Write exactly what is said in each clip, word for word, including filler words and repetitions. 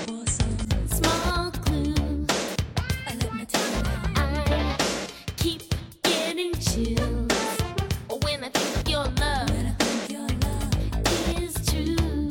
Small clue. Let me tell you now. I keep getting chills when I think of your love. When I think of your love is true.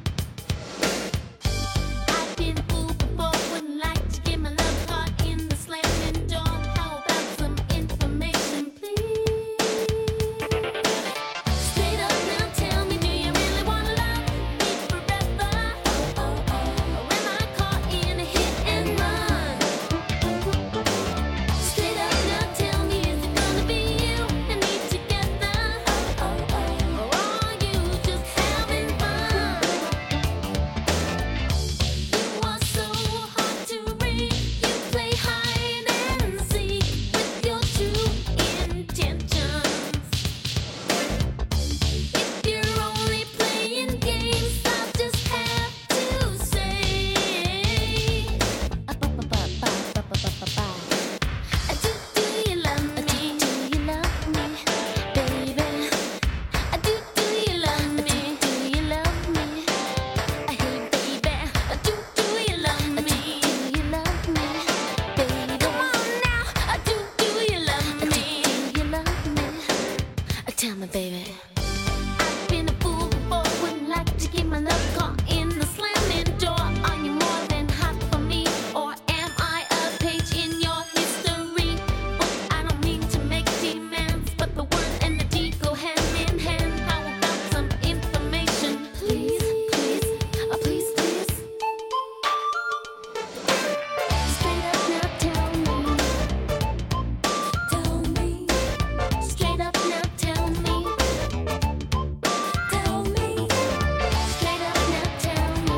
I've been fooled before. Wouldn't like to get my love caught in the slamming door. How about some information, please? Straight up now, tell me, do you really wanna love me forever? Oh, oh, oh. Or am I caught in a hit and run? Straight up now, tell me, is it gonna be you and me together? Oh, oh, oh. Or are you just having fun? You are so hard to read. You play hide and seek with your true intentions. If you're only playing games, I'll just have to say, ba-ba-ba-ba-ba-ba-ba-ba. Do do you love me? Do you love me, baby? Do do you love me? Do you love me? Hey, baby. Do do you love me? Do you love me, baby? Come on now. Do do you love me? Do you love me? Tell me, baby. I've been a fool before. Wouldn't like to get my love caught in the slamming door. Are you more than hot for me, or am I a page in your history book? I don't mean to make demands, but the word and the deed go hand in hand. How about some information, please, please, oh, please, please? Straight up now, tell me, tell me. Straight up now, tell me, tell me. Straight up now, tell me,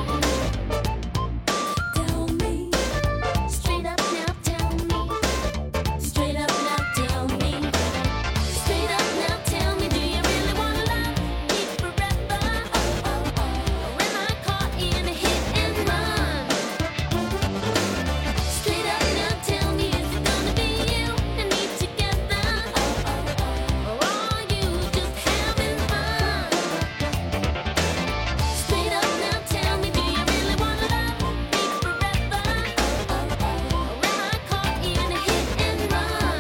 tell me. Straight up now, tell me. Straight up now, tell me. Straight up now, tell me, do you really wanna love me forever? Oh, oh, oh. Or am I caught in a hit and run? Straight up now, tell me, is it gonna be you and me together? Oh, oh, oh. Or are you just having fun? Straight up now, tell me, do you really wanna love me forever? Oh, oh, oh. Or am I caught in a hit and run?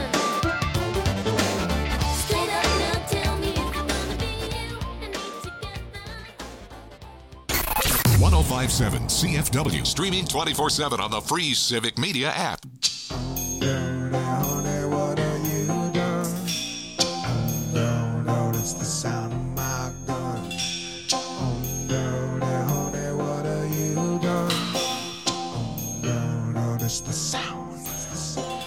Straight up now, tell me, is it gonna be you and me together? one oh five point seven C F W, streaming twenty-four seven on the free Civic Media app. What have you done? Oh no, no, it's the sound of my gun. Oh no, no, honey, what have you done? Oh no, no, it's the sound. It's the sound.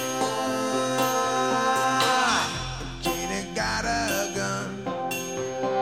Gina got a gun.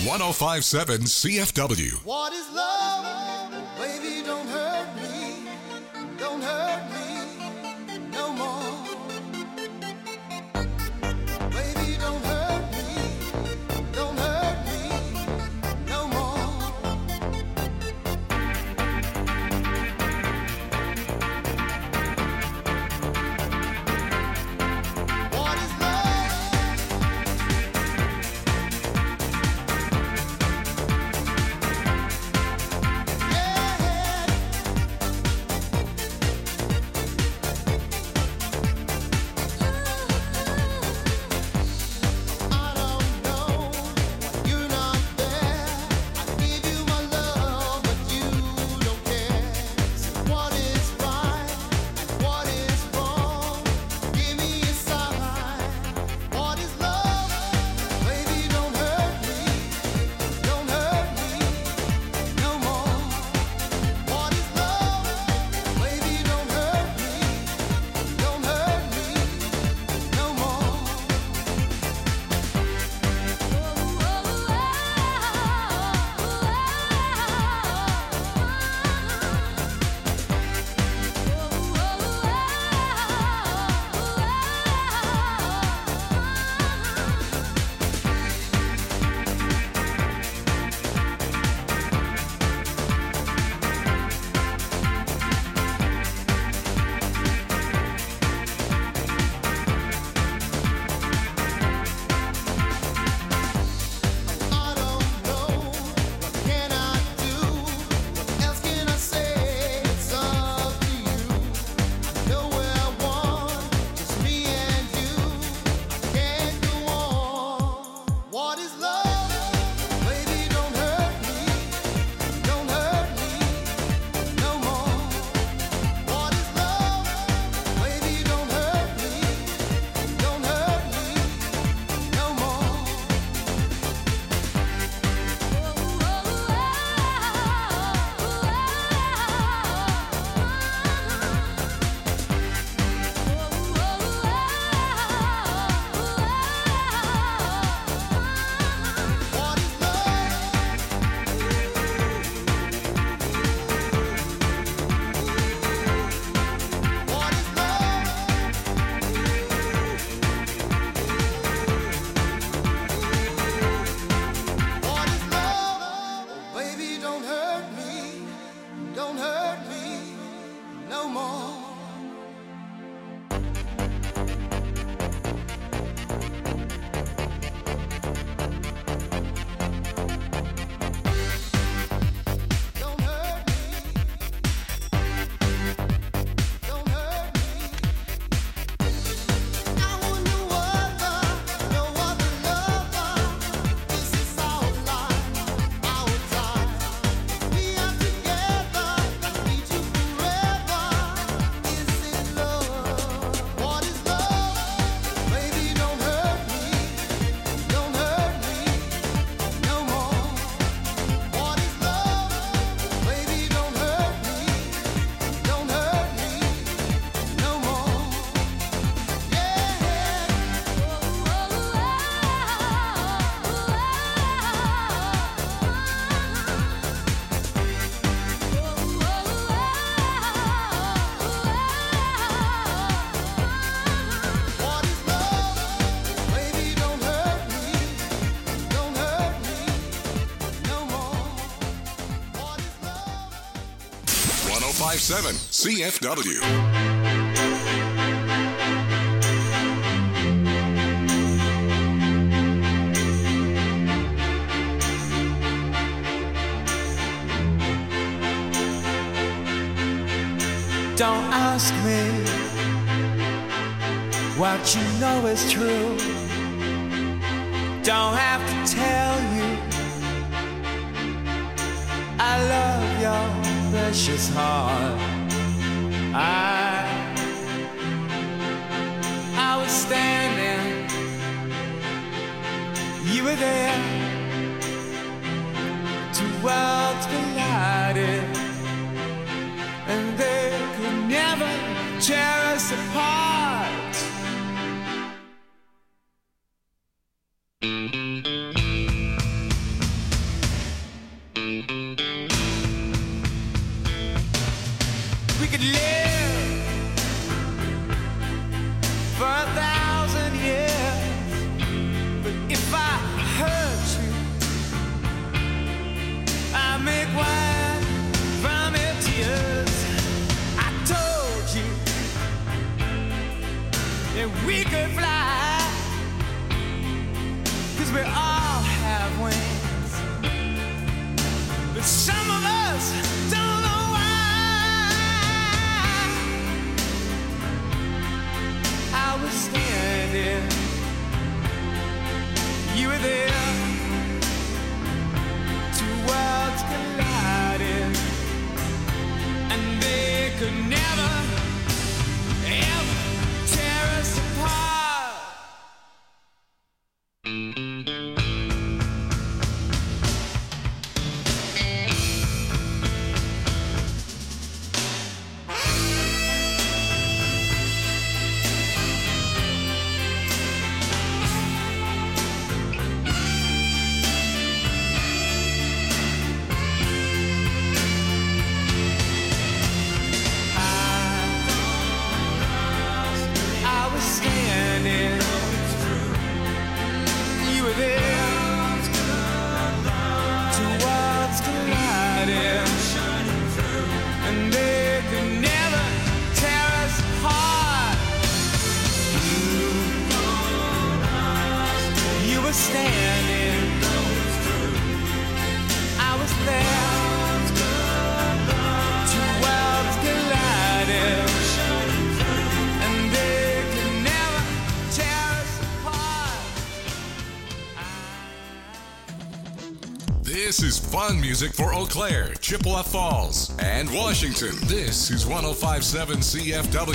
ten fifty-seven C F W. What is love? Baby, don't hurt me. Don't hurt me no more. Baby, don't hurt me. Don't hurt me no more. What is ten fifty-seven C F W. Don't ask me what you know is true. Don't have to tell you I love your precious heart. I I was standing, you were there. Two worlds collided, and they could never tear us apart. we all have wings, but some of us don't know why. I was standing, you were there, two worlds collided, and they could never, ever tear us apart. This is fun music for Eau Claire, Chippewa Falls, and Washington. This is one oh five point seven C F W.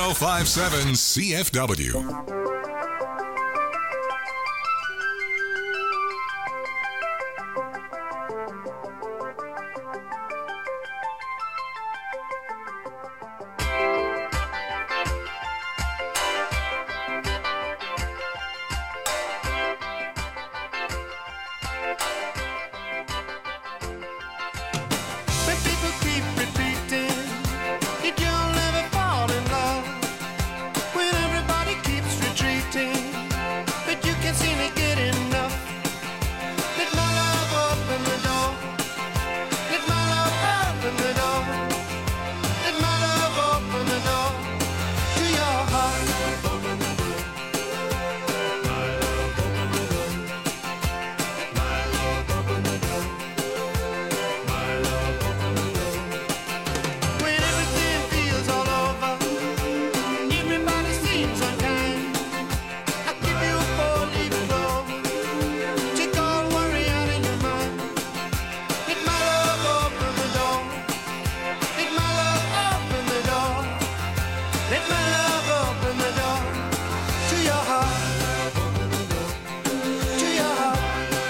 oh five seven C F W. But people keep repeating, you don't ever fall in love. When everybody keeps retreating, but you can't seem to get enough. Let my love open the door. Let my love open the door. Let my love open the door to your heart. Open the door. My love open the door. My love open the door. My love open the door. When everything feels all over, everybody seems unkind. I give you a four-leaf clover, take all worry out of your mind. Let my love open the door. Let my love open the door. Let my love open the door to your heart. To your heart.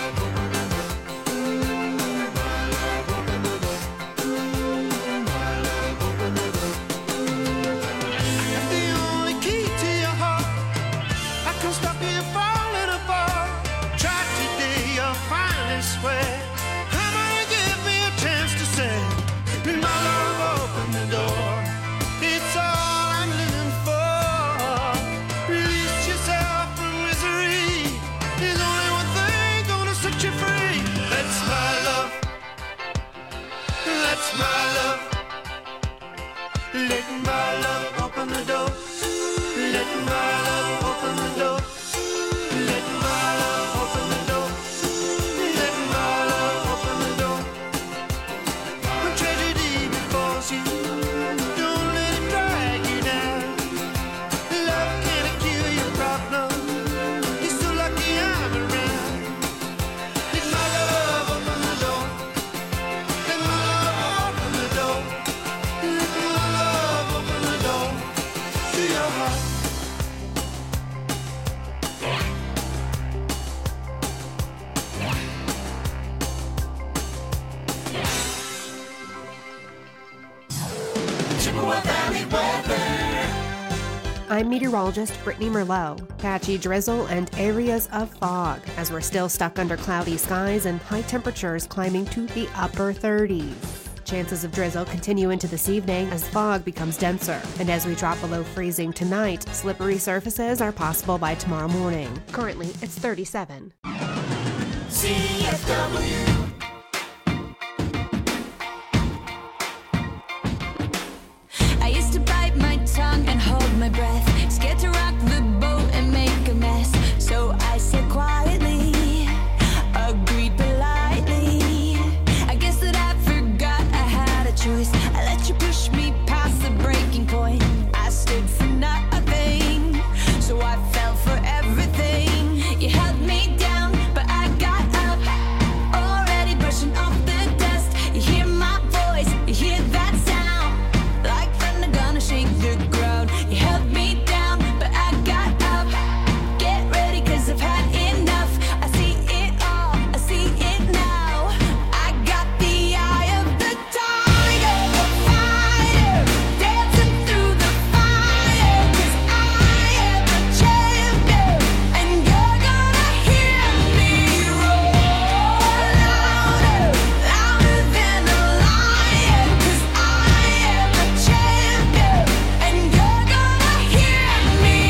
The only key to your heart, I can stop you falling apart. Try today, you'll find this way. Come on and give me a chance to say, let my love open the door. It's all I'm living for. Release yourself from misery. There's only one thing gonna set you free. That's my love. That's my love. Let my love open the door. Let my love open the door. Let my love open the door. Let my love open the door. When tragedy befalls you, don't let it drag you down. Love can't cure your problem. You're so lucky I'm around. Let my love open the door. Let my love open the door. Let my love open the door to your heart. Chippewa Valley weather. I'm meteorologist Brittany Merlot. Patchy drizzle and areas of fog as we're still stuck under cloudy skies and high temperatures climbing to the upper thirties. Chances of drizzle continue into this evening as fog becomes denser. And as we drop below freezing tonight, slippery surfaces are possible by tomorrow morning. Currently, it's thirty-seven. C F W. I used to bite my tongue and hold my breath, scared to rock the boat and make a mess. So I said quietly, agreed politely. I guess that I forgot I had a choice. I let you push me past the breaking point. I stood for nothing, so I fell for everything. You held me down, but I got up, already brushing off the dust. You hear my voice, you hear that sound, like thunder gonna shake the ground. You held me down, but I got up. Get ready, cause I've had enough. I see it all, I see it now. I got the eye of the tiger, the fighter, dancing through the fire. Cause I am a champion, and you're gonna hear me roar louder, louder than a lion. Cause I am a champion, and you're gonna hear me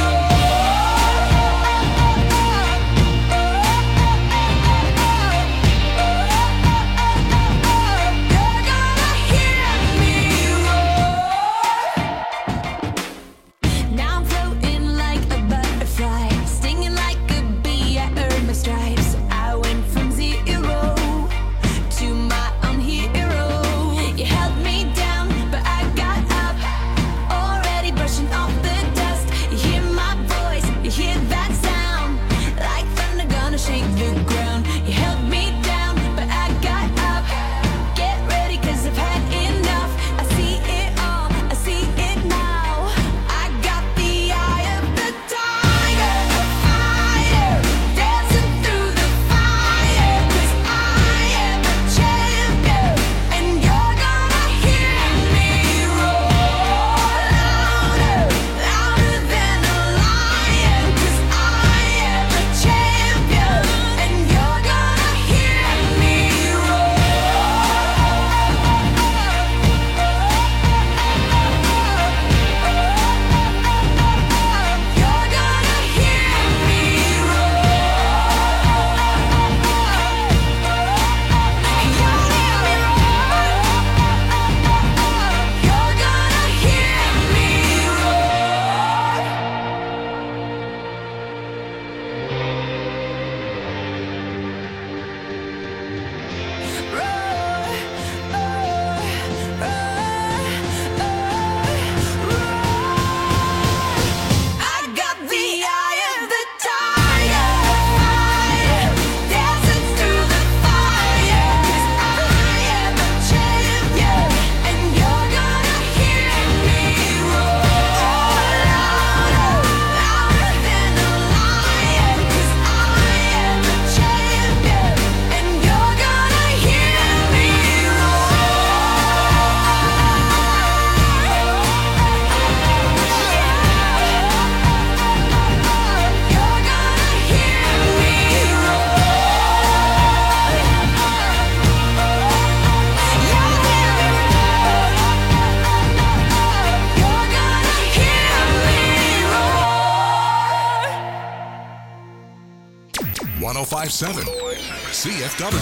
roar. Now I'm floating like a butterfly, stinging like a bee. I earned my stripes. I went from zero to my own hero. You held me down, but I got up, already brushing off the dust. You hear my voice, you hear that sound, like thunder gonna shake the ground. You held me down, but I got up. Get ready, cause I've had enough. I see it all, I see it now. I five seven C F W.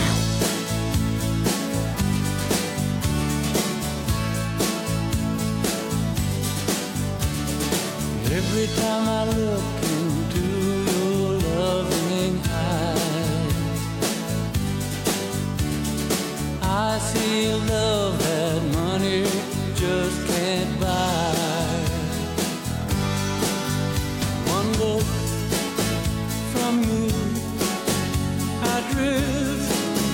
Every time I look into your loving eyes, I see a love that money just can't buy. One look from you, I drift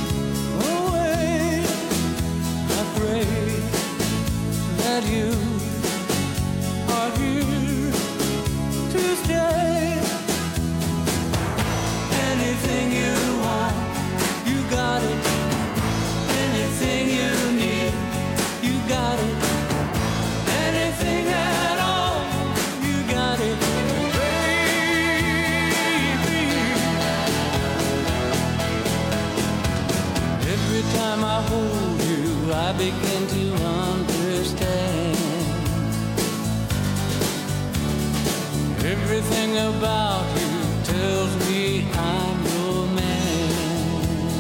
away. I pray that you are here to stay. Anything you want, you got it. Anything you need, you got it. Anything at all, you got it, baby. Every time I hold you, I begin to understand. Everything about you tells me I'm your man.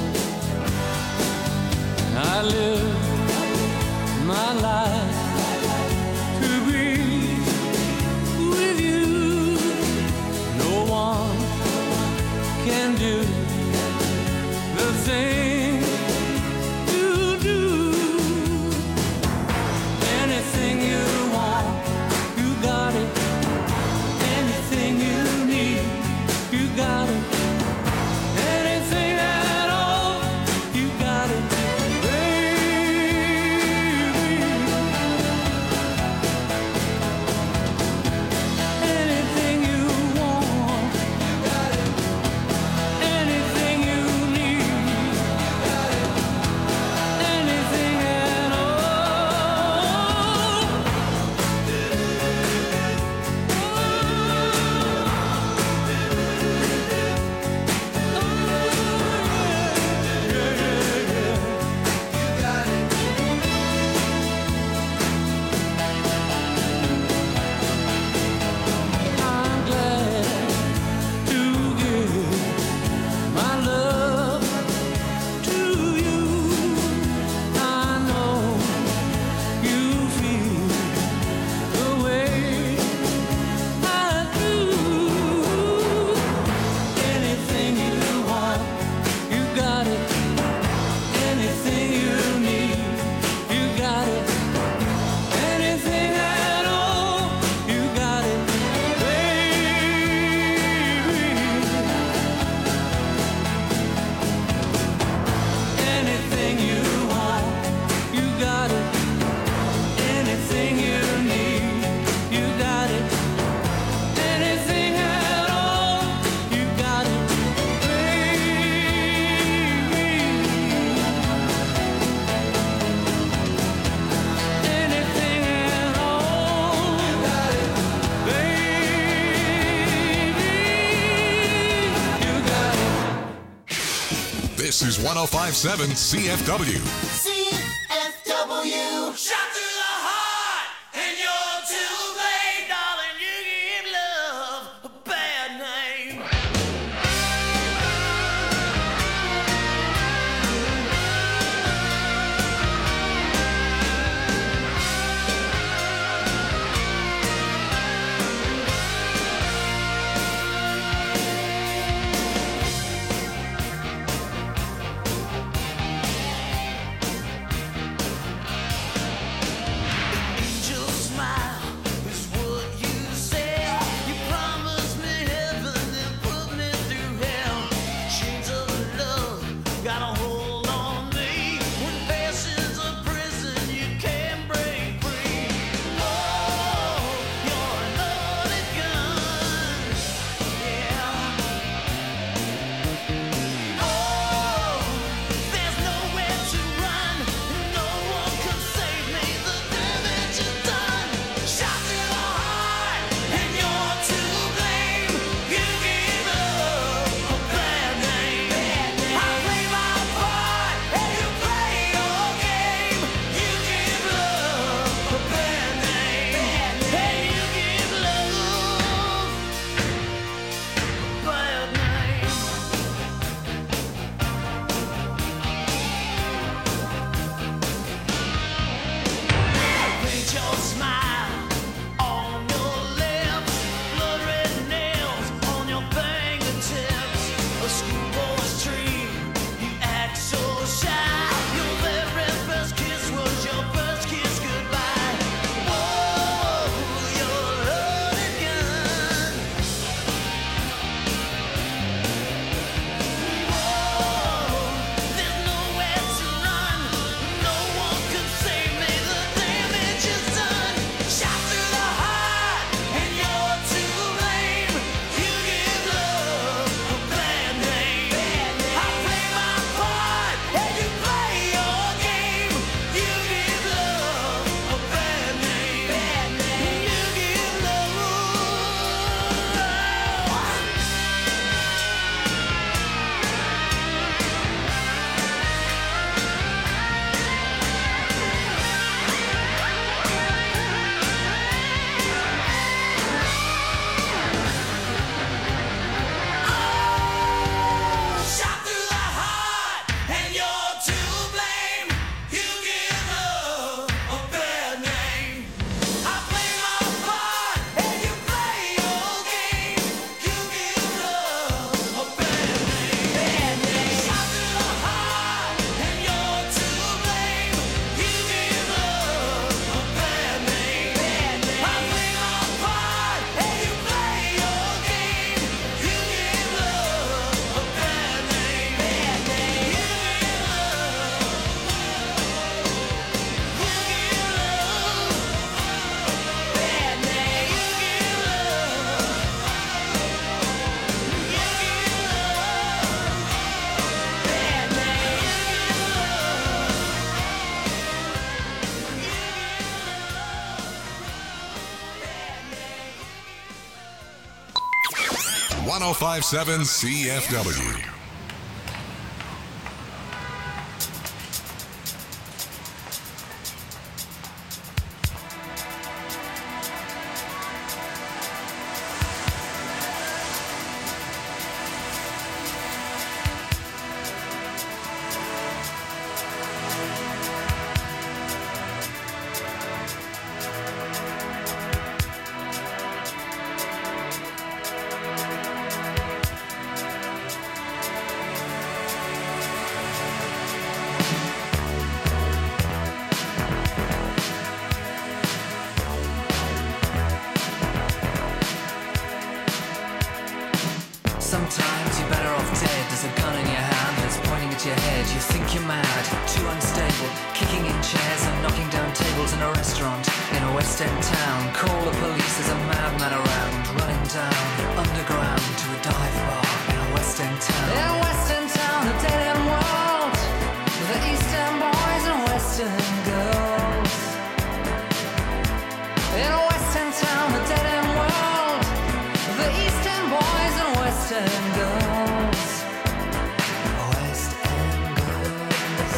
I live my life to be with you. No one can do the thing you do. Anything you want, you got it. Anything you need, you got it. Anything at all, you got it, baby. Anything you want, you got it. Anything you need, you got it. Anything at all. I'm glad to give my love to you. I know you feel the way I do. Anything you want, you got it. Anything you need, you got it. Anything at all, you got it, baby. Anything you want, you got it. Anything you need, you got it. Anything at all, you got it, baby. Anything at all, you got it, baby. You got it. This is one oh five point seven C F W. C F W. Shot to the heart, and you're too late, darling. You give love a bad name. I play my part. oh five point seven C F W. Sometimes you're better off dead. There's a gun in your hand that's pointing at your head. You think you're mad, too unstable, kicking in chairs and knocking down tables in a restaurant in a West End town. Call the police, there's a madman around, running down underground to a dive bar in a West End town. In a West End town, a dead end world, the East End boys and West End girls. In a West End town, a dead end world, the East End boys and West End girls. West End girls.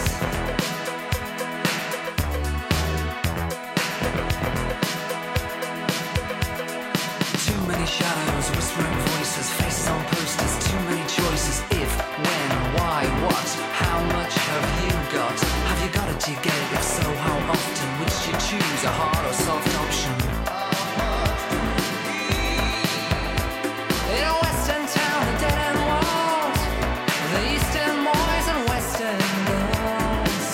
Too many shadows, whispering voices, faces on posters, too many choices. If, when, why, what, how much have you got? Have you got it, do you get it? If so, how often? Which do you choose, a hard or soft option? In a West End town, a dead end world, the East End boys and West End girls.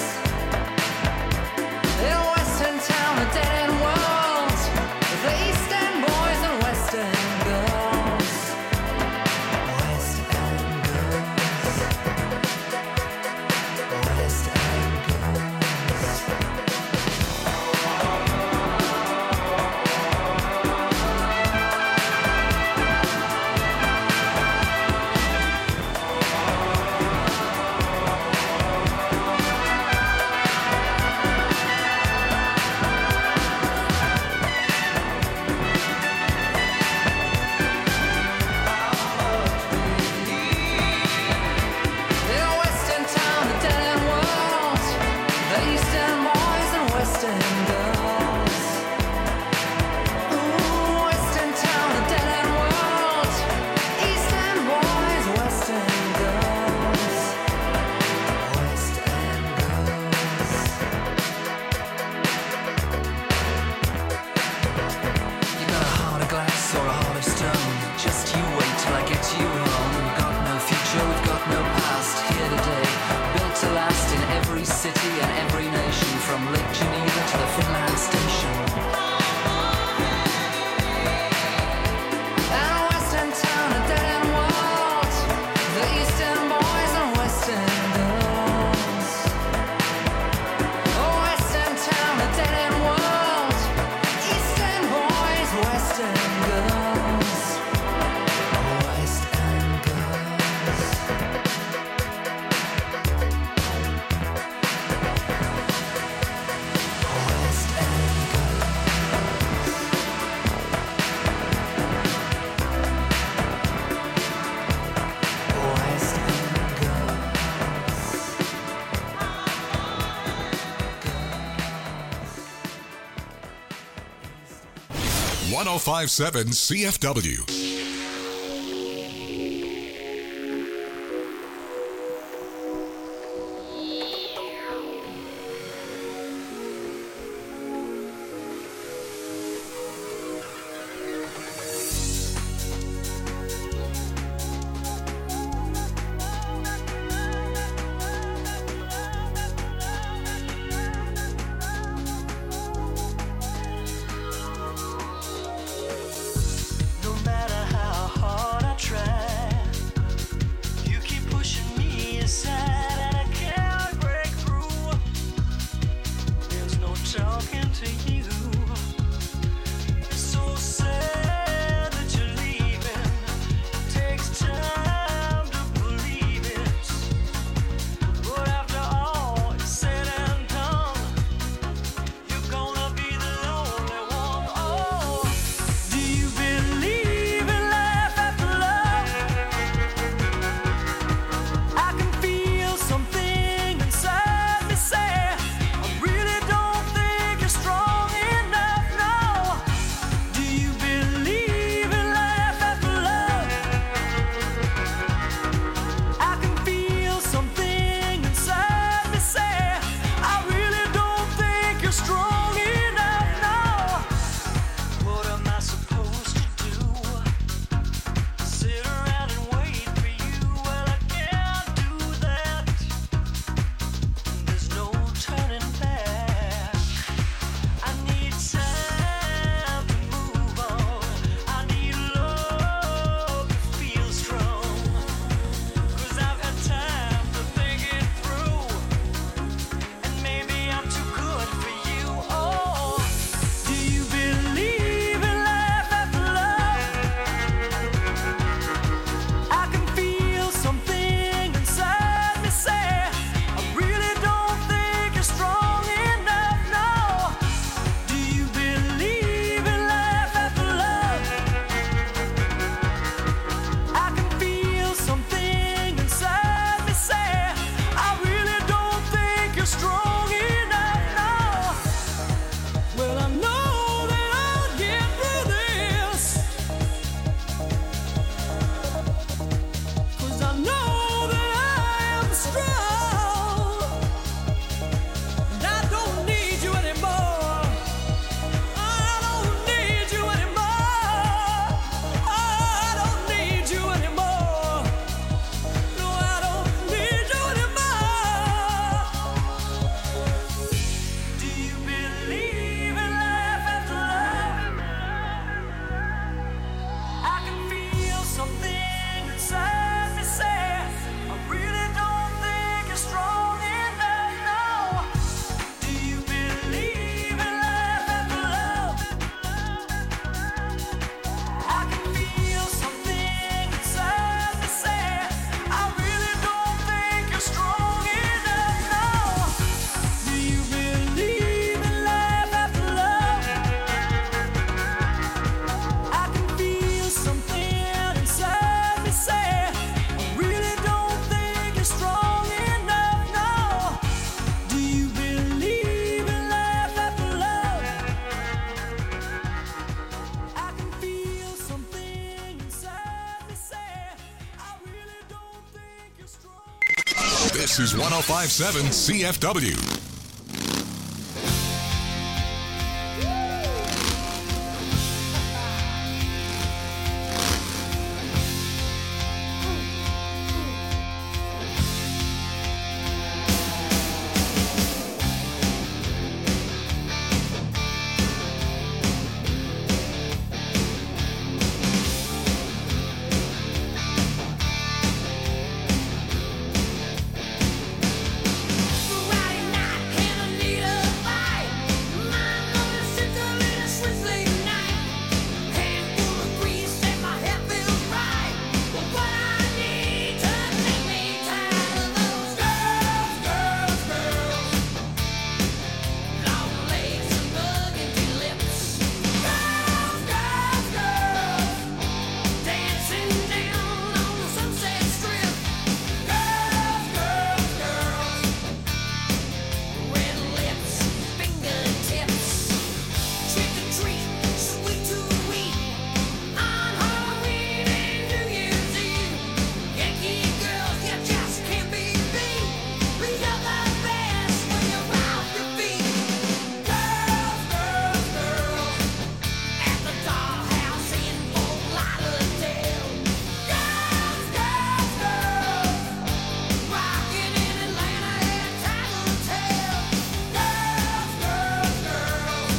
In a West End town, a dead end world, the East End boys and West End girls. West End girls. West End girls. In a West End town, a dead end world, the East End boys and West End girls. Ooh, West End town, a dead end world, East End boys, West End girls. West End girls. You got a heart of glass or a heart of stone. Just you wait till I get you home. We've got no future, we've got no past. Here today, built to last in every city and every nation, from Lake Geneva to the Finland station. And a West End town, a dead end world, the East End boys and West End girls. Oh, West End town, a dead end world, East End boys, West End girls. West End girls. West End girls. West End girls. one oh five point seven C F W. No matter This is one oh five point seven C F W. Friday night, and I need a fight. My motor sits a little Swiss late night. Handful of grease and my head feels right. But what I need to make me tired of those girls, girls, girls. Long legs and burgundy lips. Girls, girls, girls. Dancing down on the Sunset Strip. Girls, girls, girls. Red lips, fingertips. Trick or treat, sweet to eat. On Halloween and New Year's Eve. Yankee girls, you just can't be beat. But you're the best when you're off your feet. Girls, girls, girls. At the dollhouse in Fort Lauderdale. Girls, girls, girls. Rockin' in Atlanta at Tattletale. Girls, girls, girls.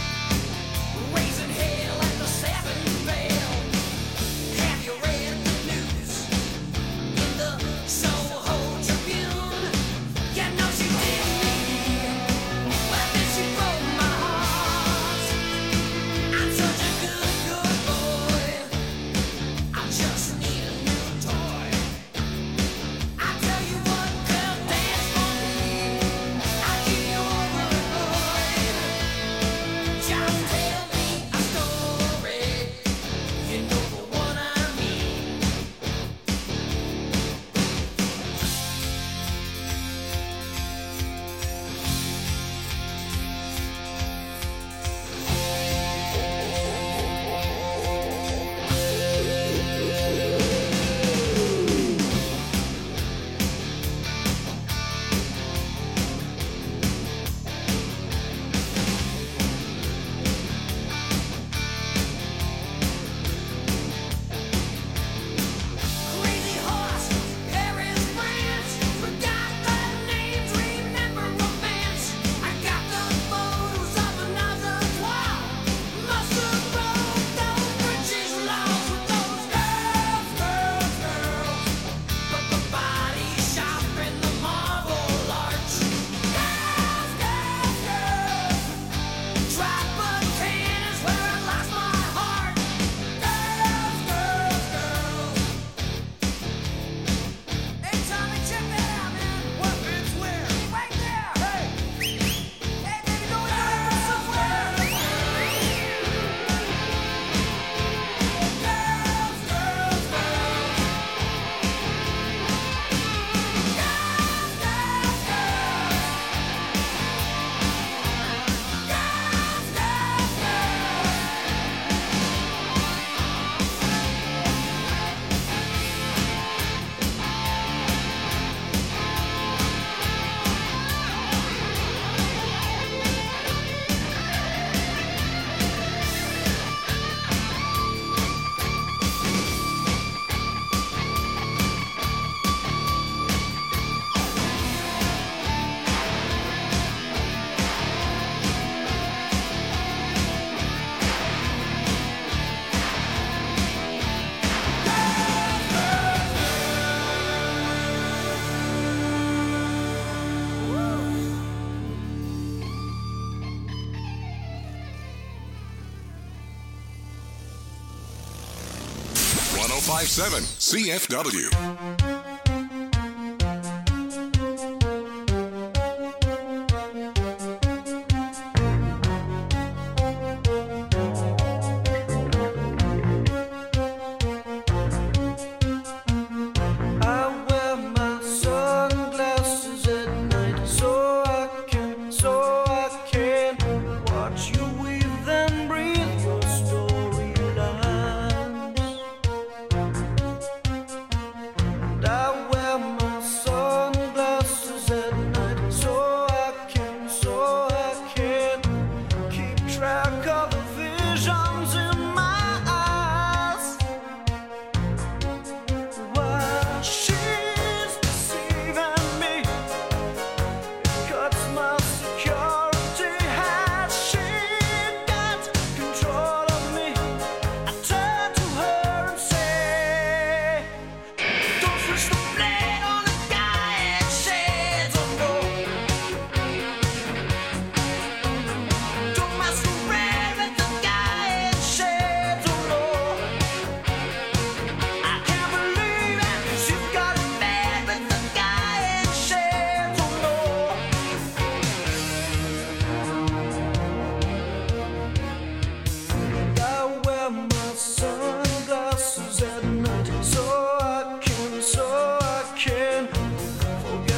Raising hell at the Seven Veil. Have you read the news in the Soho Tribune? You know she did me. Well, then she broke my heart. I'm such a good, good boy. I just need a new toy. I tell you what, girl, dance for me. I'll keep you overemployed. Just tell me a story. You know the one I mean. Crazy horse, Paris, France. Forgot the names, remember romance. I got the photos of another twirl. Must have broke those British laws with those girls, girls, girls. But the body shop in the Marble Arch. Girls, girls, girls. Drop a can is where I lost my heart. Girls, girls, girls. Hey, Tommy, check that out, man. What, Vince? Where? Right there. Hey. Hey, baby, go there somewhere. Girls, girls, girls. Girls, girls, one oh five point seven C F W. I wear my sunglasses at night so I can, so I can watch you weave and breathe your storylines.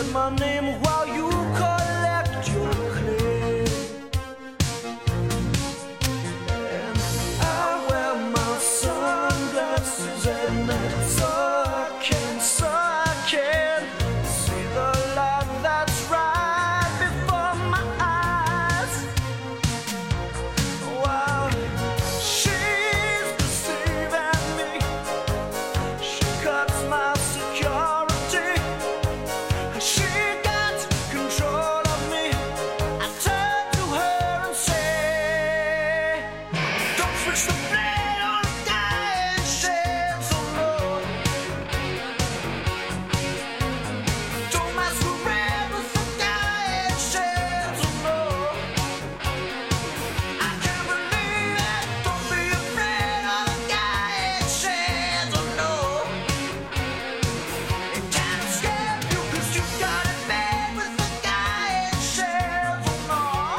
my name while you collect your clay. And I wear my sunglasses at night so I can, so I can see the light that's right before my eyes. Wow, she's deceiving me. She cuts my security. She got control of me. I turn to her and say, don't switch the blade on a guy and shed so low. Don't masquerade with the guy and shed so low. I can't believe it. Don't be afraid of the guy and shed so low. It can't escape you 'cause you got it made with the guy and shed so low.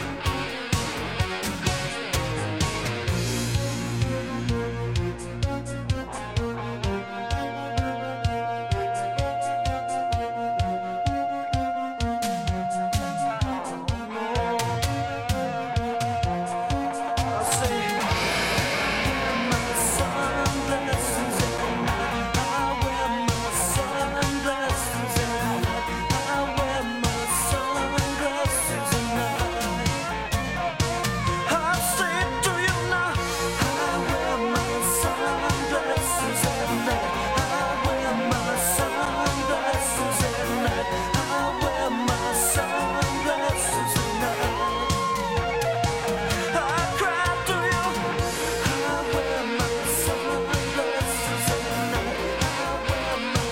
I say, my sunglasses at night. I wear my sunglasses at night. I wear my sunglasses at night. I say to you now, I wear my sunglasses at night. I wear my sunglasses at night. I wear my sunglasses at night. I cry to you. I wear my sunglasses at night. I wear my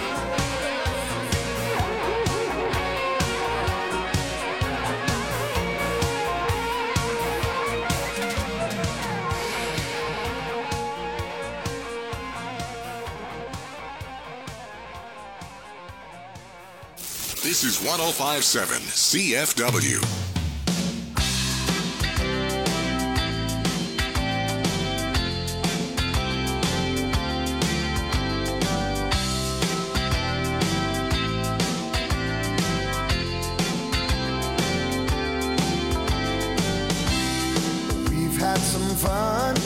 This is one oh five point seven C F W. We've had some fun.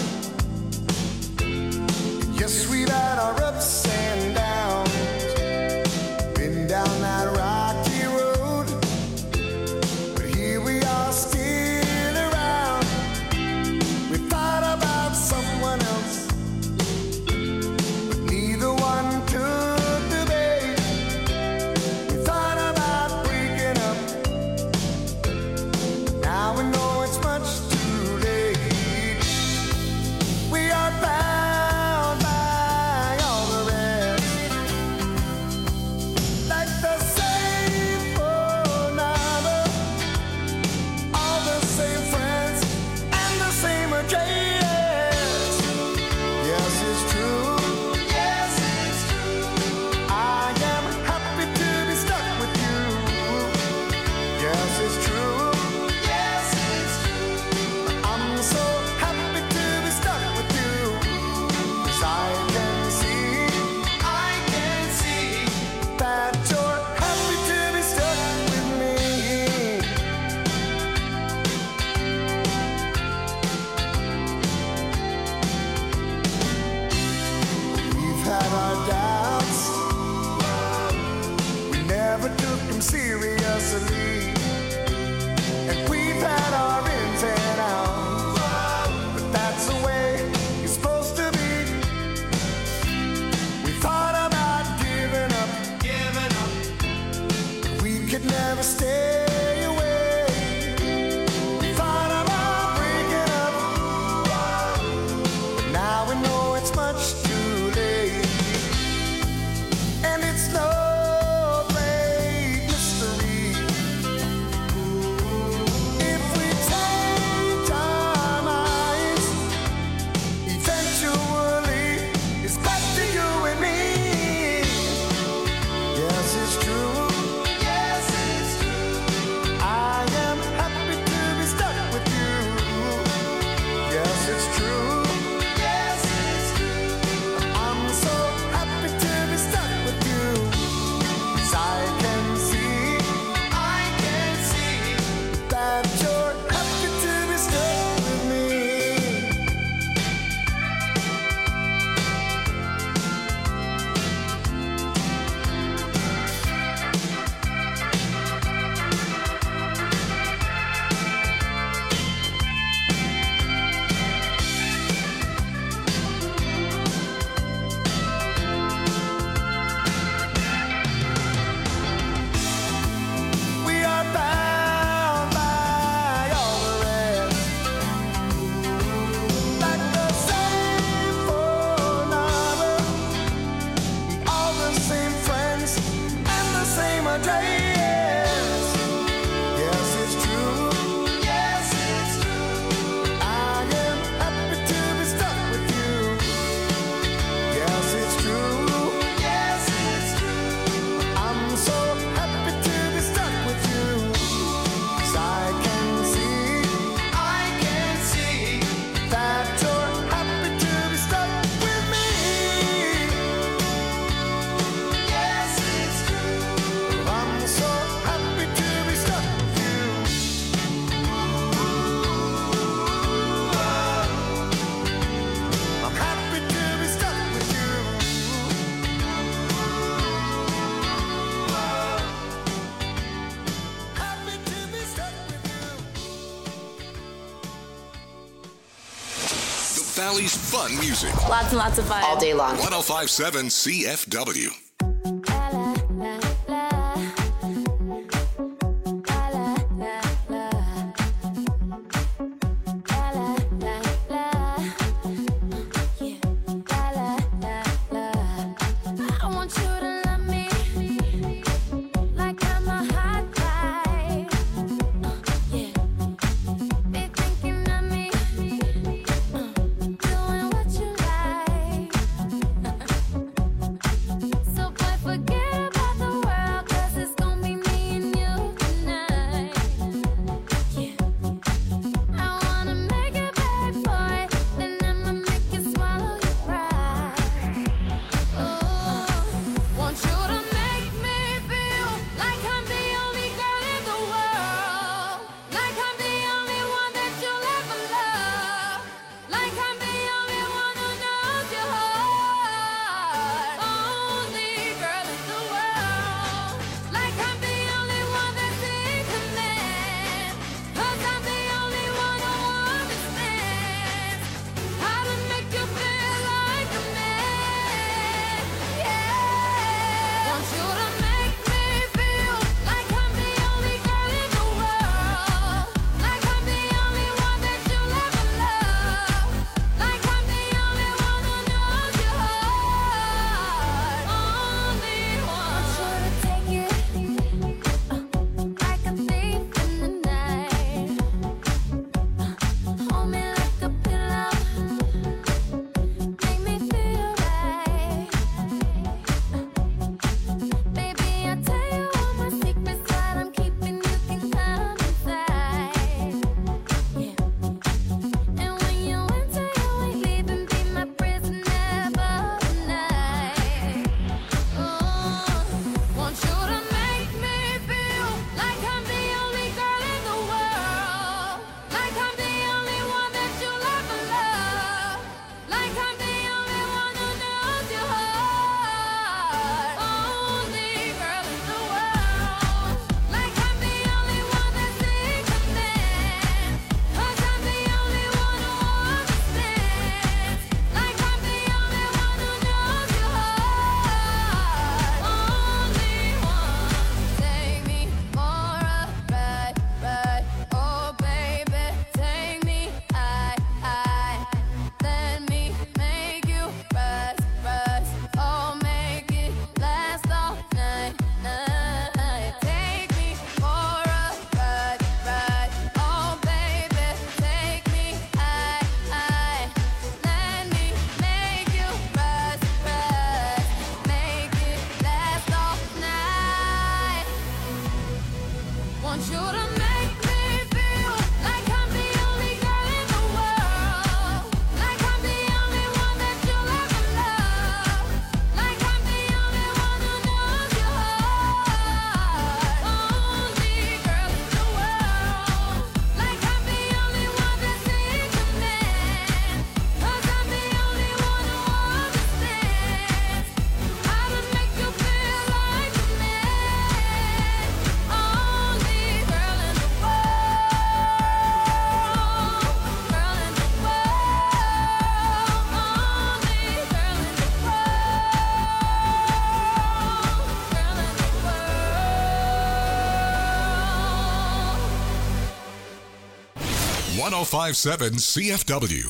Yes, we've had our ups and downs. Been down that rocky road, but here we are still around. We thought about someone else, but neither one took the bait. We thought about breaking up. Now we know it's much too late. We are bound by all the rest, like the same phone number, all the same friends, and the same address. Yes, it's true. Yes, it's true. I am happy to be stuck with you. Yes, it's true. Yes, it's true. I'm so happy to be stuck with you. 'Cause I can see, I can see that you're happy to be stuck with me. We've had our doubts. We never took them seriously. And we've had our ins and outs. But that's the way it's supposed to be. We thought about giving up. Giving up. We could never stay away. We thought about breaking up. But now we know it's much too late. And it's no great mystery. If we change our minds, eventually it's back to you and me. Yes, it's true. Yes, it's true. my dress. Yes, it's true. Yes, it's true. I am happy to be stuck with you. Yes, it's true. Yes, it's true. I'm so happy to be stuck with you. 'Cause I can see, I can see that you're happy to be stuck with me. Yes, it's true. I'm so happy to be stuck with you. I'm happy to be stuck with you. Happy to be stuck with you. The Valley's fun music. Lots and lots of fun. All day long. one oh five point seven C F W. I want you to love me like I'm a hot guy. Yeah, be thinking of me, doing what you like. So boy, forget about the world, 'cause it's gonna be me and you tonight. Yeah, I wanna make it bad, boy, then I'ma make you swallow your pride. Want you to make me feel like I'm the only girl in the world, like I'm the only one that you'll ever love, like I'm the only one who knows your heart, only girl in the world, like I'm the only one that's in command, 'cause I'm the only one who understands how to make you feel like a man. Yeah, want you to make me feel like I'm the only girl in the world, like I'm the only one that you'll ever love, like I'm the only one who knows your heart, only one. Want you to take it like a thief in the night. Hold me like a pillow, make me feel right. Baby, I tell you all my secrets that I'm keeping, you can come inside. Yeah, and when you enter, you ain't leaving, be my prisoner for the night. Oh, want you to make me feel like I'm the only girl in the world, like I'm the only one that you'll ever love, like I'm the only one who knows your heart, only girl in the world, like I'm the only one that's in command, 'cause I'm the only one who understands, like I'm the only one who knows your heart, only one. Take me for a ride, ride, oh baby, take me high, high. Let me make you rise, rise, oh make it last all night, night. Take me for a ride, ride, oh baby, take me high, high. Let me make you rise, rise, make it last all night. Want you to make me feel like I'm the only girl in the world, like I'm the only one that you'll ever love, like I'm the only one who knows your heart, only girl in the world, like I'm the only one that's in command, 'cause I'm the only one who understands how to make you feel like a man, only girl in the one oh five point seven C F W.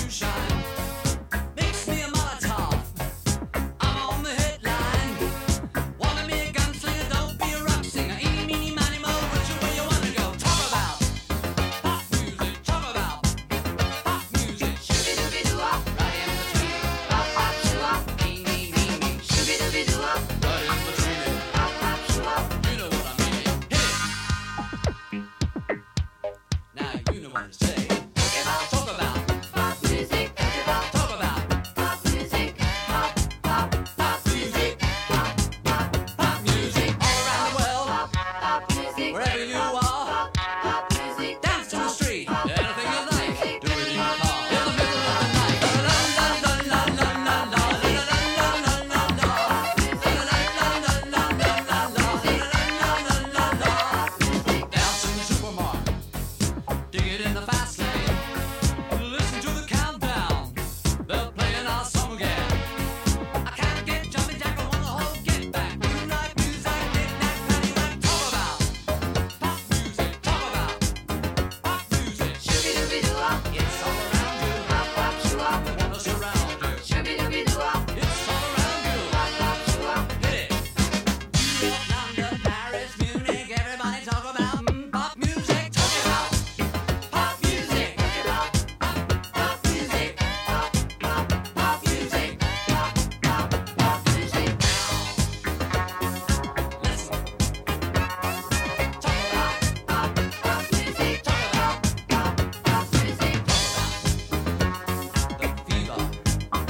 moonshine. Mix me a Molotov. I'm on the headline. Wanna be a gunslinger, don't be a rock singer. Eeny, meeny, miny, mo, which way you wanna go? Talk about pop music. Talk about pop music. Shooby-dooby-doo-wop, right in between. Pop, pop, shoo-wop. Eeny, meeny, shooby-dooby-doo-wop, right in between. Pop, pop, shoo-wop. You know what I mean. Hit it. Now you know what to say. Talk about pop music. Talk about pop music. Pop, pop, pop music. Pop, pop, pop music. All around the world. Pop music. Wherever you are. Pop music. Dance to the street. Anything you like. Do it in your car. In the middle of the night. La la la la la la la. La la la la la la. La la la la la la la. La la la la la. Dance in the supermarket. Dig it in the fast lane. Listen to the countdown. They're playing our song again. I can't get jumping jack. I want the whole get back. You like music, knick-knack, paddywhack. Talk about pop music. Talk about pop music. Shooby-dooby-doo-wop. It's all around you. Pop, pop, shoo-wop. Wanna surround you. Shooby-dooby-doo-wop. It's all around you. Pop, pop, shoo-wop. Hit it. New York, London, Paris, Munich. Everybody talk about mm, pop music. Talk about pop music. Talk about pop, pop music. Pop, pop, pop music. Pop, pop, pop music. Listen. Talk about pop, pop music. Talk about pop, pop music. Talk about the fever. Pop,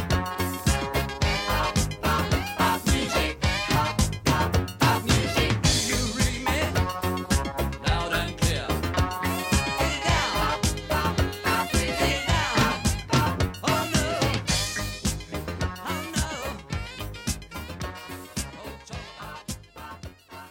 pop, pop music. Pop, pop, pop music. Do you read me? Loud and clear. Get it down. Pop, pop, pop music. Get it down. Oh no. Oh no. Oh, talk about pop, pop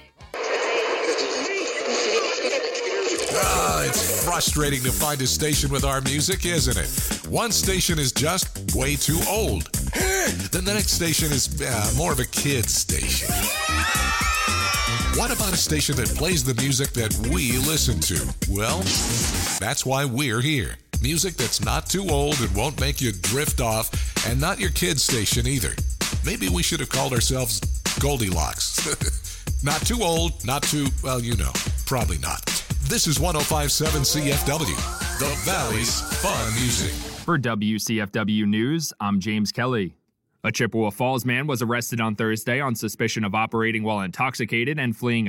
music. Ah, it's frustrating to find a station with our music, isn't it? One station is just way too old. Then the next station is uh, more of a kid's station. What about a station that plays the music that we listen to? Well, that's why we're here. Music that's not too old and won't make you drift off, and not your kid's station either. Maybe we should have called ourselves Goldilocks. Not too old, not too, well, you know, probably not. This is one oh five point seven C F W, the Valley's fun music. For W C F W News, I'm James Kelly. A Chippewa Falls man was arrested on Thursday on suspicion of operating while intoxicated and fleeing